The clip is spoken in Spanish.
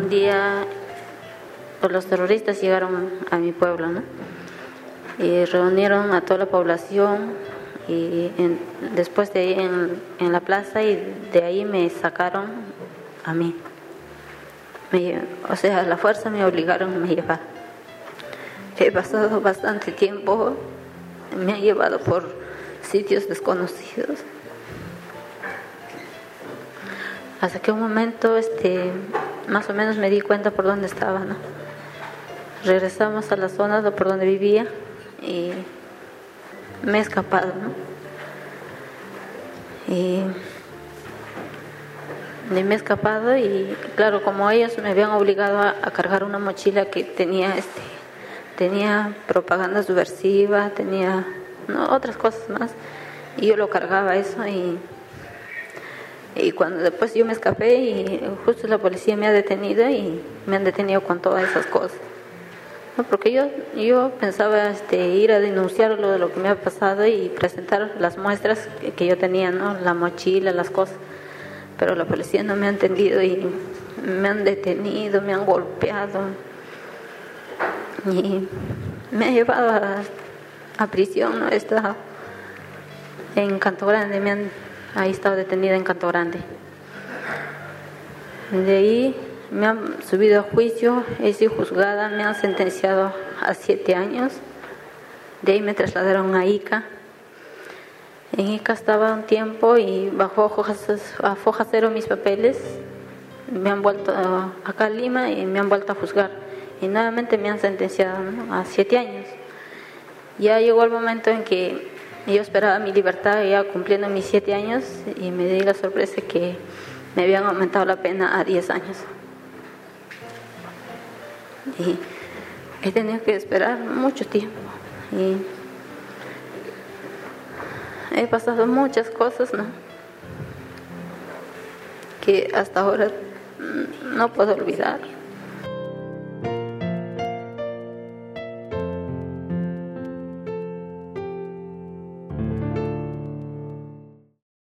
un día pues, los terroristas llegaron a mi pueblo, ¿no? Y reunieron a toda la población y después de ahí en la plaza, y de ahí me sacaron a mí. O sea, a la fuerza me obligaron a me llevar. He pasado bastante tiempo, me han llevado por sitios desconocidos. Hasta que un momento, más o menos me di cuenta por dónde estaba, ¿no? Regresamos a la zona por donde vivía y me he escapado, ¿no? Y me he escapado y claro, como ellos me habían obligado a cargar una mochila que tenía propaganda subversiva, tenía otras cosas más, y yo lo cargaba eso, y cuando después yo me escapé y justo la policía me ha detenido y me han detenido con todas esas cosas, ¿no? Porque yo pensaba ir a denunciar lo que me ha pasado y presentar las muestras que yo tenía, ¿no? La mochila, las cosas, pero la policía no me ha entendido y me han detenido, me han golpeado y me ha llevado a prisión, ¿no? He estado en Canto Grande, ahí he estado detenida en Canto Grande. De ahí me han subido a juicio, he sido juzgada, me han sentenciado a 7 años. De ahí me trasladaron a Ica. En Ica estaba un tiempo y bajo a foja cero mis papeles. Me han vuelto acá a Lima y me han vuelto a juzgar. Y nuevamente me han sentenciado, ¿no? A 7 años. Ya llegó el momento en que yo esperaba mi libertad, ya cumpliendo mis 7 años, y me di la sorpresa que me habían aumentado la pena a 10 años. Y he tenido que esperar mucho tiempo. Y he pasado muchas cosas, ¿no? Que hasta ahora no puedo olvidar.